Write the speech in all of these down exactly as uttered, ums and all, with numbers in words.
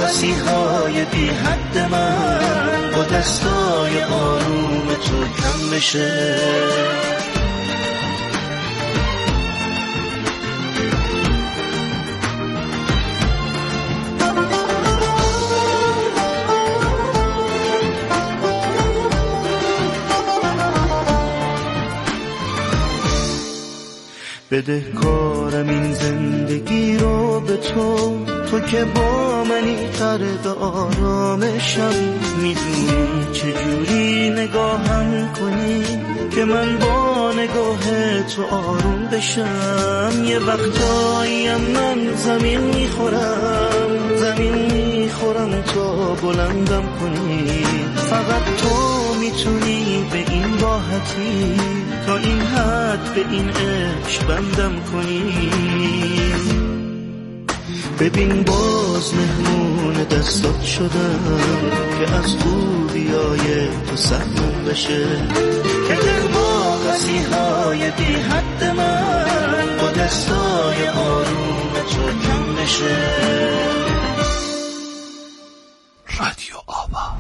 مرخصی های بی حد من با دستای آروم تو کم بشه. بدهکارم این زندگی رو به تو، تو که با منی غرق آرامشم. میدونی چجوری نگاهم کنی که من با نگاه تو آروم بشم. یه وقتاییم من زمین میخورم، زمین میخورم تا بلندم کنی. فقط تو میتونی به این راحتی تا این حد به این عشق بندم کنی. ببین باز مهمون دستات شدم که از خوبیای تو سهمون بشه. که دل با قصیهای بی حد من با دستای آروم تو کم بشه. رادیو آوا.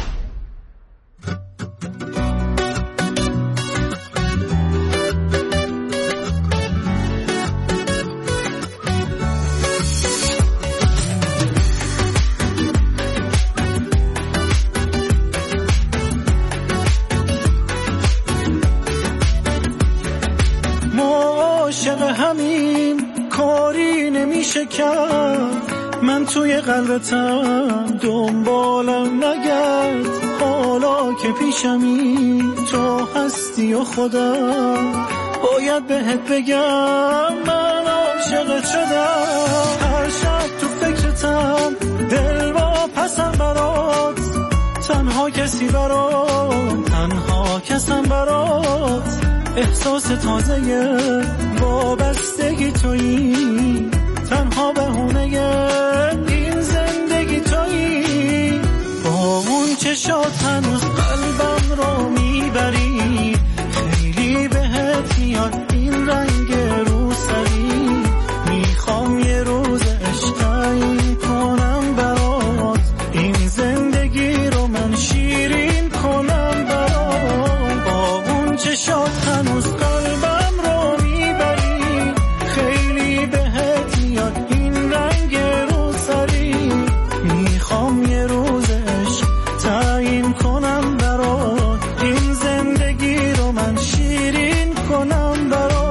من توی قلبتم دنبالم نگرد، حالا که پیشمی تو هستی و خودم باید بهت بگم من عاشقت شدم. هر شب تو فکرتم دل با پسم برات، تنها کسی برات، تنها کسم برات. احساس تازه وابستگی تویی، تنها بهونه این زندگی تویی. با اون چشات هنوز قلبم رو میبری، خیلی بهت میاد این رنگ روسری. میخوام یه روز عشق تعیین کنم برات، این زندگی رو من شیرین کنم برات. با اون چشات هنوز قلبم رو میبری، خیلی بهت میاد این رنگ روسری. میخوام یه روز عشق تعیین کنم برات، این زندگی رو من شیرین کنم برات.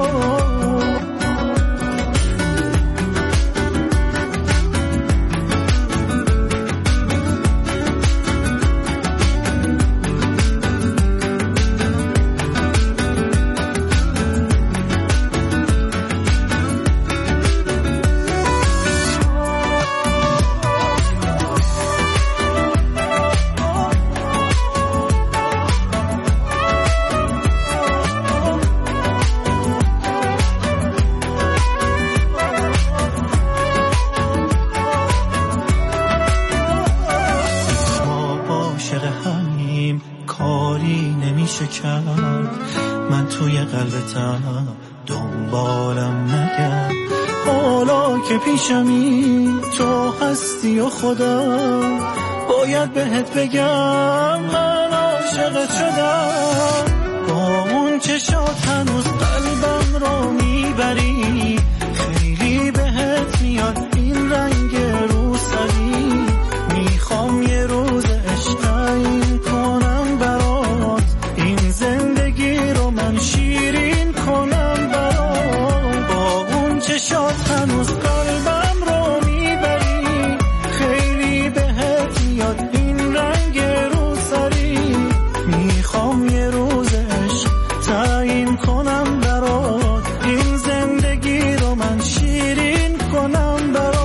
من توی قلبتم دنبالم نگرد، حالا که پیشمی تو هستی و خودم باید بهت بگم من عاشقت شدم. با اون چشات هنوز قلبم رو میبری، خیلی بهت میاد این رنگ روسری. میخوام یه روز عشق تعیین کنم برات، این زندگی رو من شیرین کنم برات. با اون چشات هنوز قلبم رو میبری، خیلی بهت میاد این رنگ روسری. میخوام یه روز عشق تعیین کنم برات، این زندگی رو من شیرین کنم برات.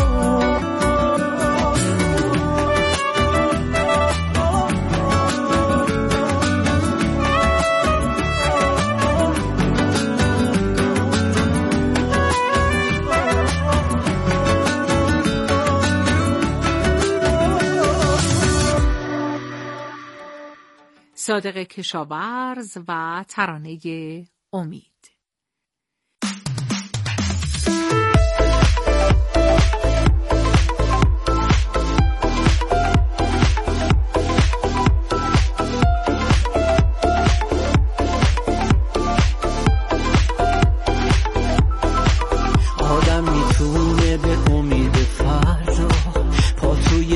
صادق کشاورز و ترانه امید.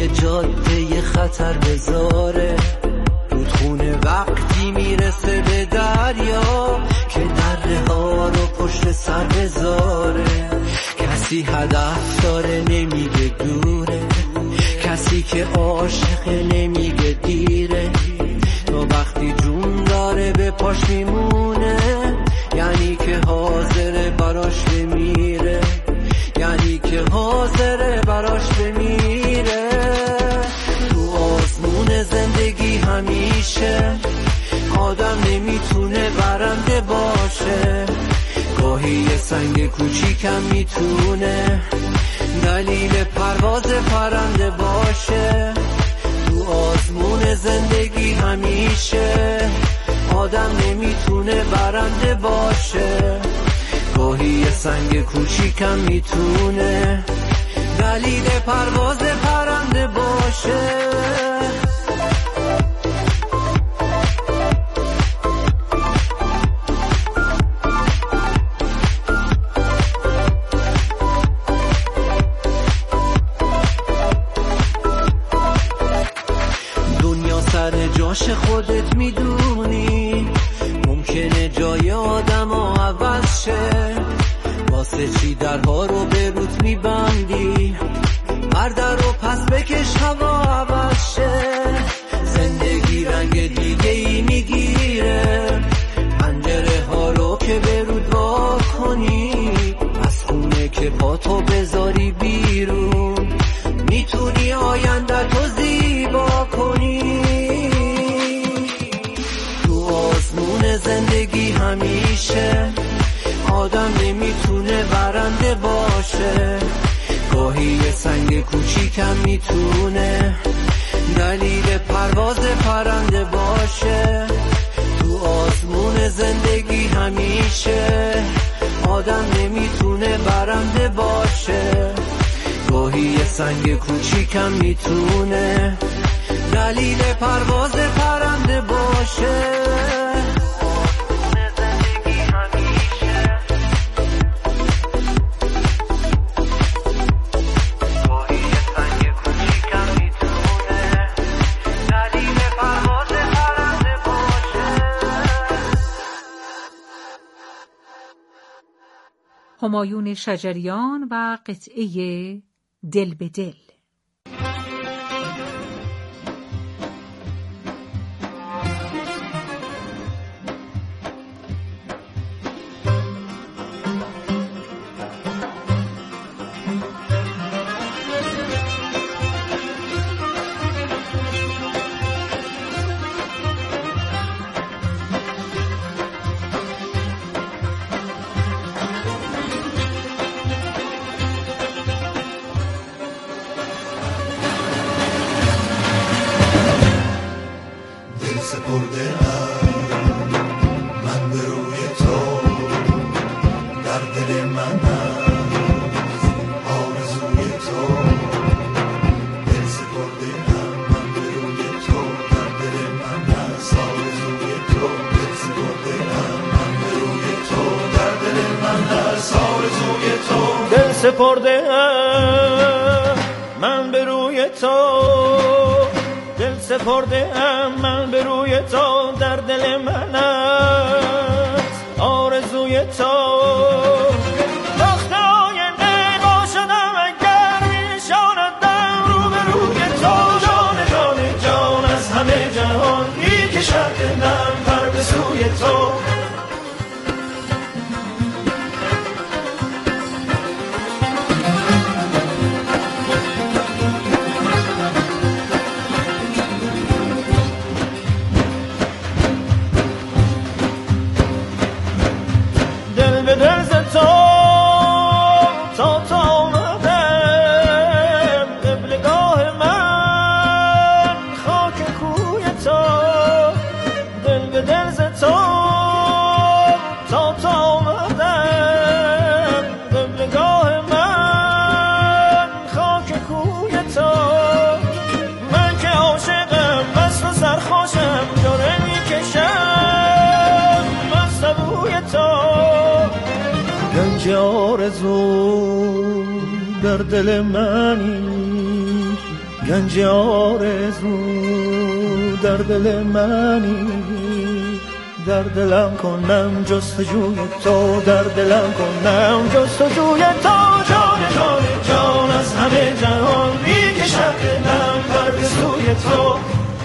روی جاده خطر بذاره، رودخونه وقتی میرسه به دریا که دره ها رو پشت سر بذاره. کسی هدف داره نمیگه دوره، کسی که عاشقه نمیگه دیره. تو وقتی جون داره به پاش میمونه، یعنی که حاضره براش بمیره، یعنی که حاضره براش بمیره. تو آسمون زندگی همیشه آدم نمیتونه برنده باشه، گاهی یه سنگ کوچیکم میتونه دلیل پرواز پرنده باشه. تو آسمون زندگی همیشه آدم نمیتونه برنده باشه، گاهی یه سنگ کوچیکم میتونه دلیل پرواز پرنده باشه. جاش خودت میدونی، ممکنه جای آدم ها عوض شه، واسه چی درها رو به روت میبندی؟ بردر رو پس بکش هوا عوض شه. زندگی رنگ دیگه ای میگیره، پنجره ها رو که به رود وا کنی، از خونه که پاتو بذاری بیرون، میتونی آینده تو زیبا کنی. آسمون زندگی همیشه آدم نمیتونه برنده باشه، گاهی یه سنگ کوچیکم میتونه دلیل پرواز پرنده باشه. تو آسمون زندگی همیشه آدم نمیتونه برنده باشه، گاهی یه سنگ کوچیکم میتونه دلیل پرواز پرنده باشه. همایون شجریان و قطعه دل به دل. سپرده ام من به روی تو، دل سپرده ام من به روی تو، در دل من است آرزوی تو. وقت آینده باشدم اگر میشاندم رو به روی تو، جان جان جان از همه جهان میکشد دلم پر به سوی تو. آرزو در دل منی، گنج آرزو در دل منی، در دلم کنم جستجوی تو، در دلم کنم جستجوی تو. جان جان جان از همه جهان میکشم دلم بر سوی تو.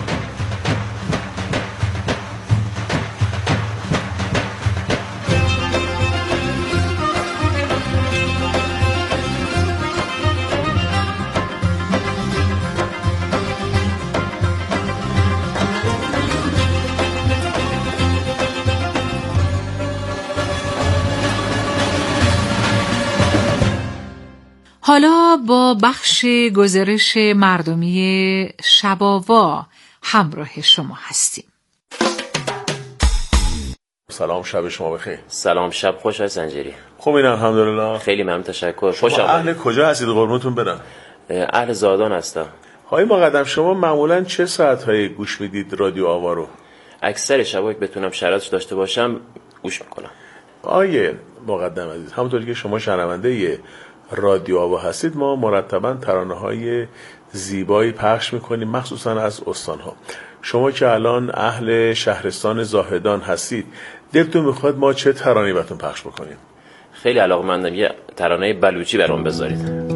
حالا با بخش گزارش مردمی شب آوا همراه شما هستیم. سلام، شب شما بخیر. سلام، شب خوش از سنجری. خوب این الحمدلله. خیلی ممنون، تشکر. خوش آمدید. اهل کجا هستید قربونتون برم؟ اهل زادان هستم. های مقدم، شما معمولا چه ساعت‌هایی گوش میدید رادیو آوا رو؟ اکثر شبا که بتونم شرایطش داشته باشم گوش میکنم. آیه مقدم عزیز، همونطوری که شما شنونده رادیو آوا هستید، ما مرتبا ترانه‌های زیبایی پخش میکنیم، مخصوصا از استان‌ها. شما که الان اهل شهرستان زاهدان هستید، دلتون میخواد ما چه ترانه‌ای براتون پخش بکنیم؟ خیلی علاقه‌مندم یه ترانه بلوچی برام بذارید.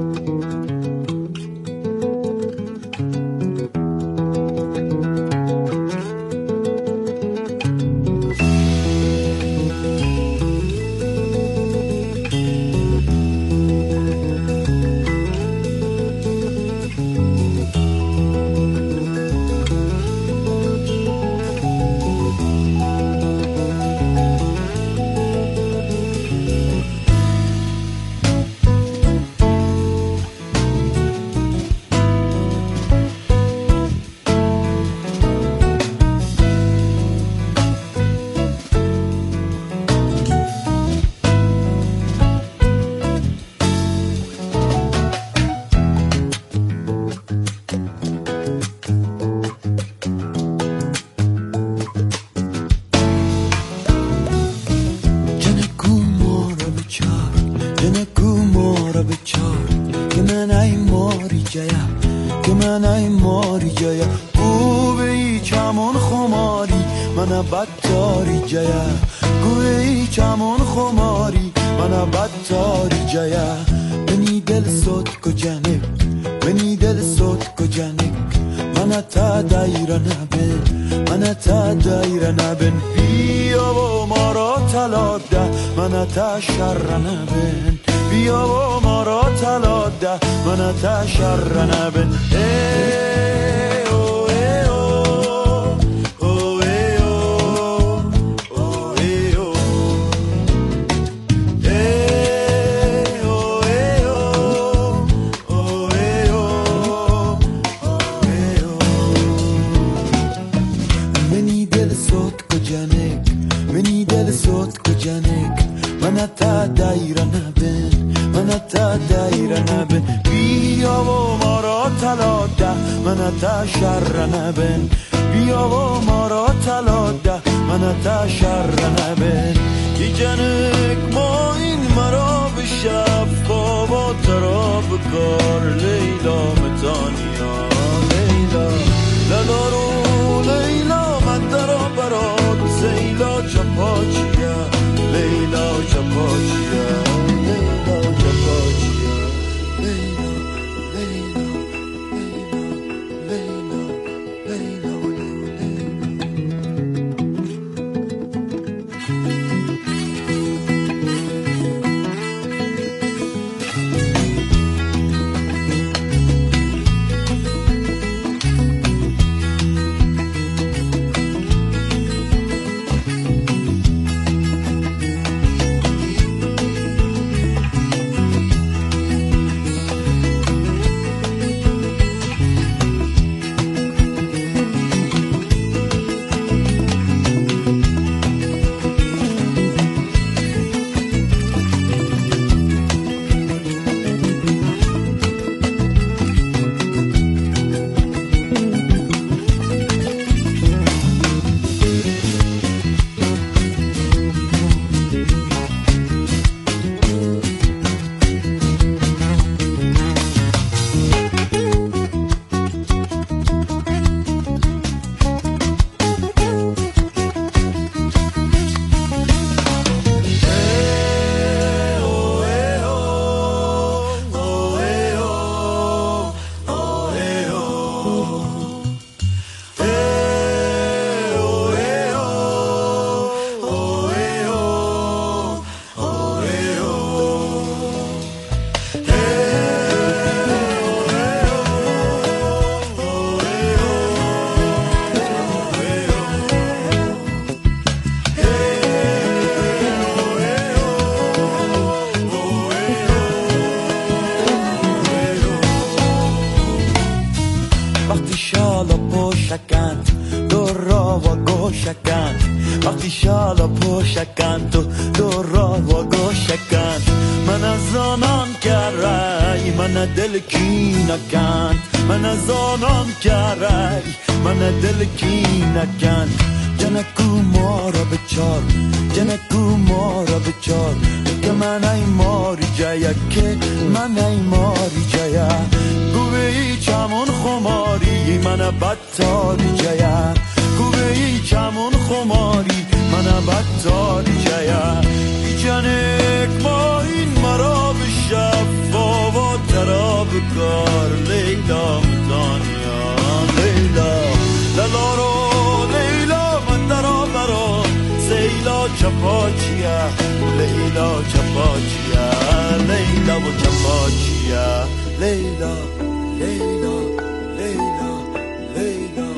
وقتی شالا پوشکند و دو را و گوشکند من از آنم گرای من دل کی نکند من از آنم گرای من دل کی نکند جنکو ما را بچار جنکو ما را بچار که من ای ماری جایا که من ای ماری جایا گوی چمون خماری من بدتاری جایا گوی چمون خماری من بدتاری جایا جنک ما این مرا بشفا و ترا بکار لیلا مدانیا لیلا لیلا رو لیلا من درا برا سیلا چپاچیا لیلا چپاچیا لیلا و چپاچیا لیلا لیلا لیلا لیلا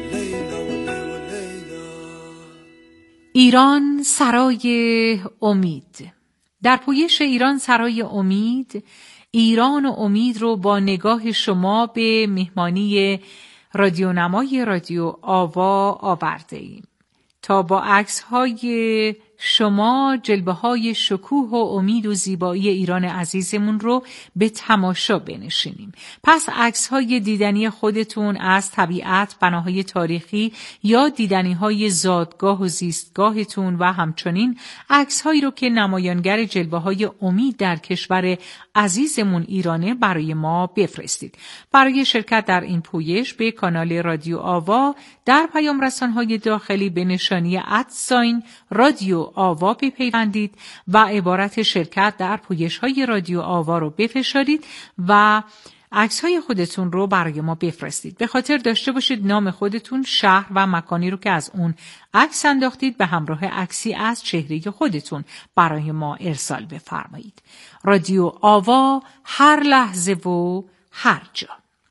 ایران سرای امید. در پویش ایران سرای امید، ایران و امید رو با نگاه شما به مهمانی رادیونمای رادیو آوا آورده ایم تا با عکس‌های شما جلوه‌های شکوه و امید و زیبایی ایران عزیزمون رو به تماشا بنشینیم. پس عکس‌های دیدنی خودتون از طبیعت، بناهای تاریخی یا دیدنی‌های زادگاه و زیستگاهتون و همچنین عکس‌هایی رو که نمایانگر جلوه‌های امید در کشور عزیزمون ایرانه برای ما بفرستید. برای شرکت در این پویش به کانال رادیو آوا در پیام رسان‌های داخلی به نشانی ادساین رادیو آوا بپیوندید و عبارت شرکت در پویش‌های رادیو آوا رو بفشارید و عکس‌های خودتون رو برای ما بفرستید. به خاطر داشته باشید نام خودتون، شهر و مکانی رو که از اون عکس انداختید به همراه عکسی از چهره خودتون برای ما ارسال بفرمایید. رادیو آوا، هر لحظه و هر جا.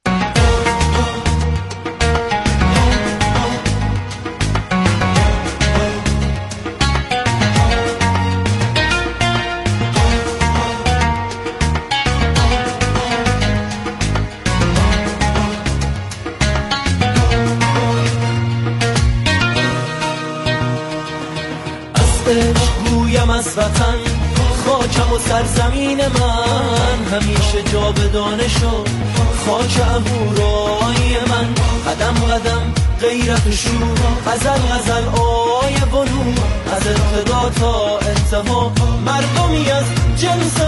گویم از وطن خاکم و سرزمین من همیشه جاودانه شد خاک اهورای من قدم قدم غیرت شور غزل غزل آی بلور از ابتدا تا انتها مردمی از جنس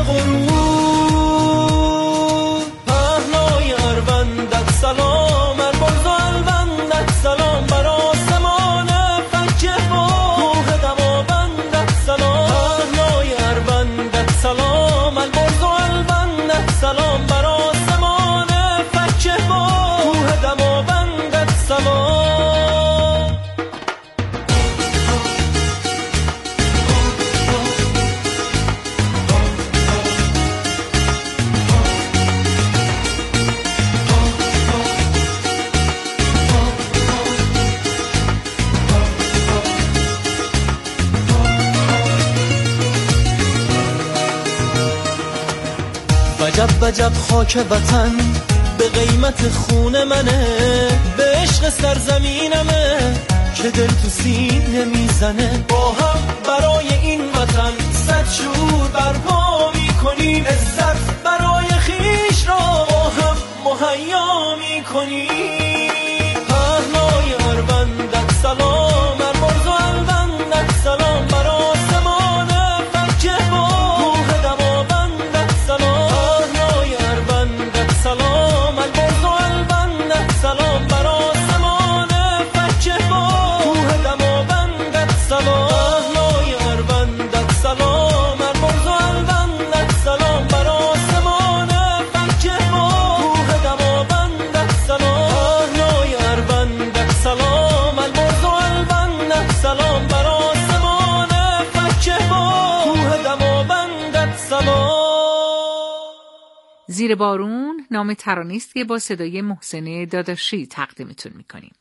غرور پهنای اروندت سلام البرز و البندت سلام بر آسمان فکه با کوه دماوندت سلام پهنای اروندت سلام البرز و البندت سلام بر آسمان فکه با کوه دماوندت سلام. وجب وجب خاک وطن به قیمت خون منه به عشق سرزمینمه که دل تو سینه میزنه با هم برای این وطن صد شور برپا میکنیم عزت برای خیش را با هم مهیا میکنیم پهنای اروندت سلام البرز و البندت سلام بر آسمان فکه با کوه دماوندت سلام سلام البرز و البندت سلام بر آسمان فکه با کوه دماوندت سلام پهنای اروندت سلام البرز و البندت سلام بر آسمان فکه با کوه دماوندت سلام زیر بارون نام ترانه‌ای است که با صدای محسن داداشی تقدیمتون میکنیم.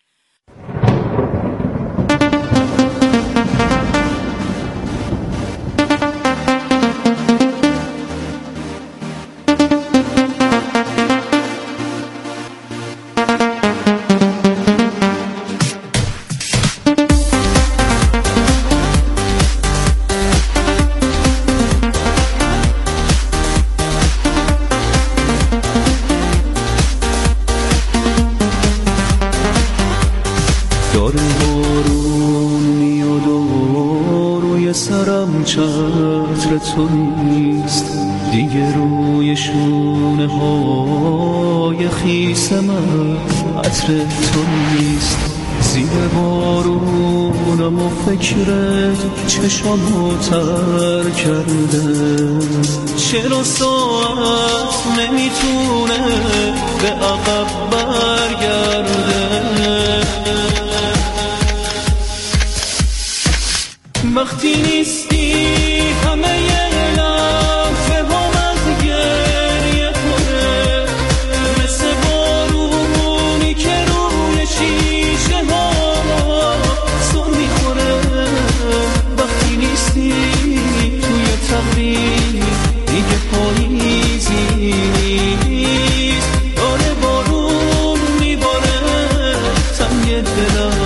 چتر تو نیست دیگه روی شونه های خیس من، عطر تو نیست زیر بارونم و فکرت چشامو تر کرده. چرا ساعت نمیتونه به عقب برگرده؟ وقتی نیستی همه یه لحظه هم از گریه کنه، مثل بارونی که روی شیشه ها سر میخوره. وقتی نیستی توی تقدیر دیگه پاییزی نیست، داره بارون میباره تنگ دلم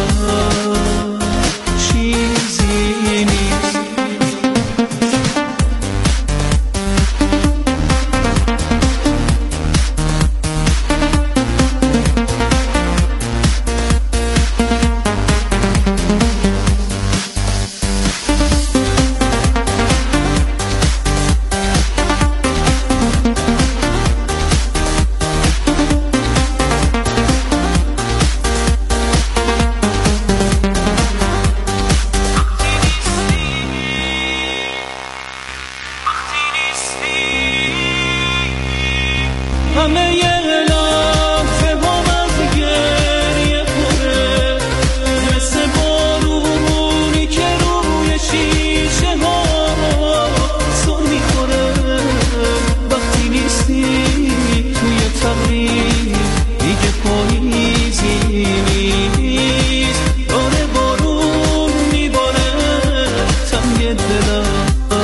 همه یه لحظه هم از گریه کنه، مثل بارونی که روی شیشه ها سر میخوره. وقتی نیستی توی تقدیر دیگه پاییزی نیست، داره بارون میباره تنگ دلم.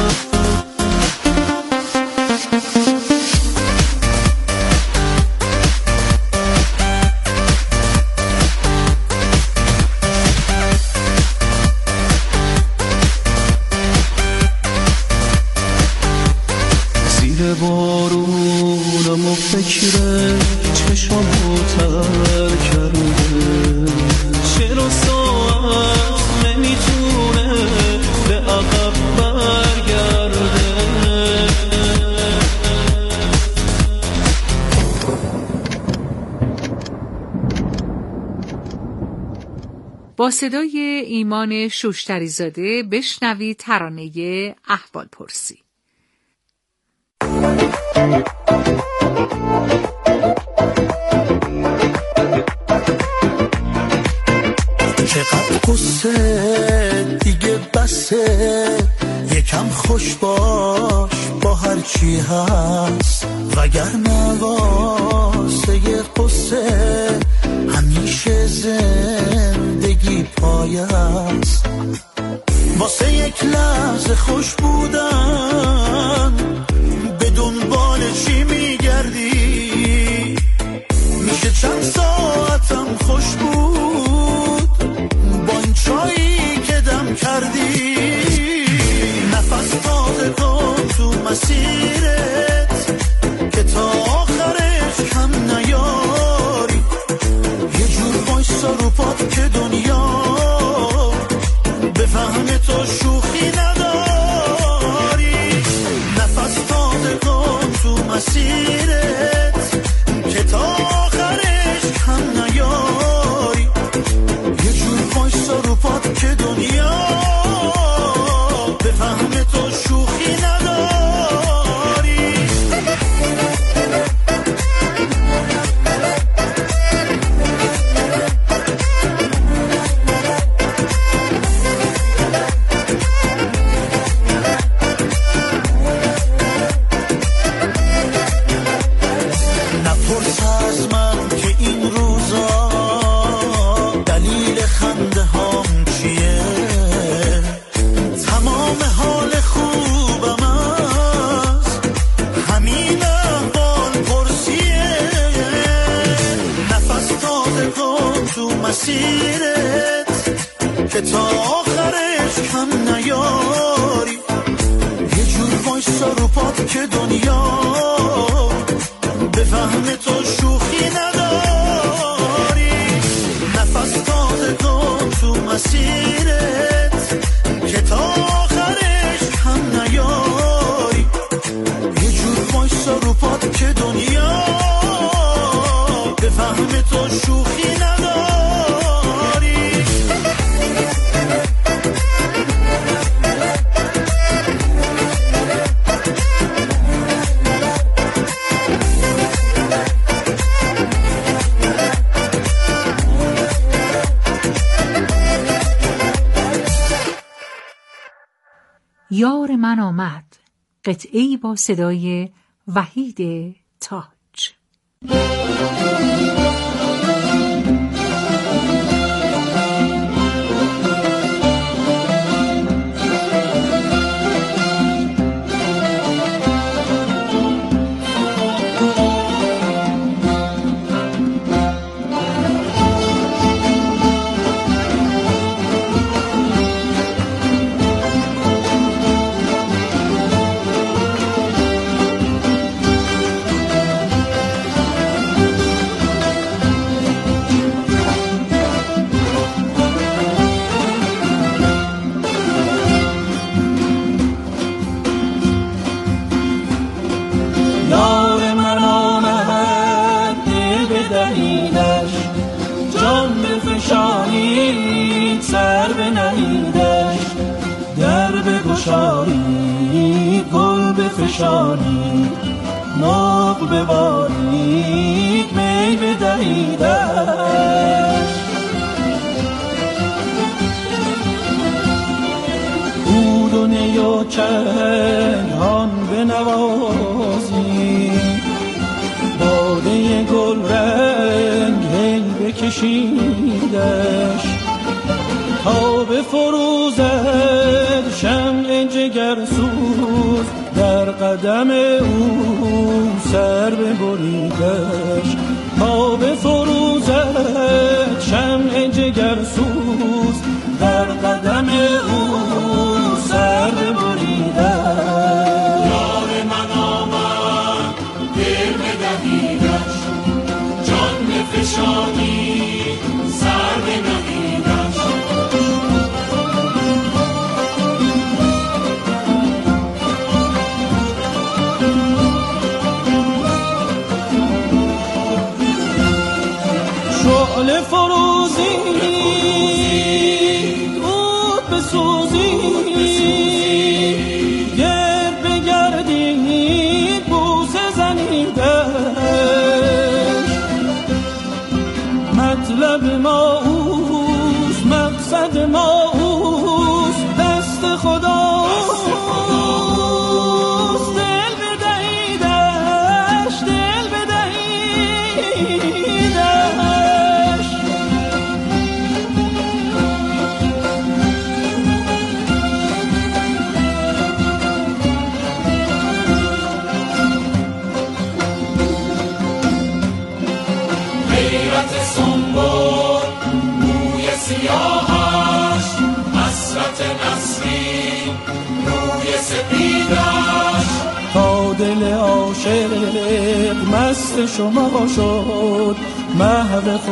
بارونم و فکر چشامو تر کرده. چرا ساعت نمیتونه به عقب برگرده؟ با صدای ایمان شوشتری زاده بشنوید ترانه احوال پرسی. چقدر قصه دیگه بسه، یکم خوش باش با هر چی هست، وگرنه واسه یه قصه همیشه زندگی پایه است. واسه یک لحظه خوش بودن به دنبال چی میگردی؟ میشه چند ساعتم خوش بود با این چایی که دم کردی. نفس تازه کن تو مسیرت که تا آخرش کم نیاری. یه جور بایستا رو پات که دنیا بفهمه تو شوخی نداری. مسیرت که تا آخرش کم نیاری، یه جور وایسا رو پات که دنیا به فهم تو شوخی نداری. نفس تازه کن تو مسیرت که تا آخرش کم نیاری، یه جور وایسا رو پات که دنیا به فهم تو شوخی نداری. یار من آمد، قطعه‌ای با صدای وحید تاج. بفشانید ناق ببارید می بدهیدش، عود و نی و چنگان بنوازید، باده گل رنگ هی بکشیدش، تا بفروزد شمع جگرسوز در قدم او سر ببریدش، تا بفروزد شمع جگرسوز در قدم او سر ببریدش. یار من آمد دل بدهیدش، جان بفشانید سر بنهیدش. شعله فروزی بود بسوزی، گرد بگردید بوسه زنیدش، مطلب ما اوست مقصد ما اوست، دست خداست دل بدهیدش، دل بدهیدش. غیرت سنبل موی سیاهش، حسرت نسرین روی سپیدش، تا دل عاشق مست شما شد محو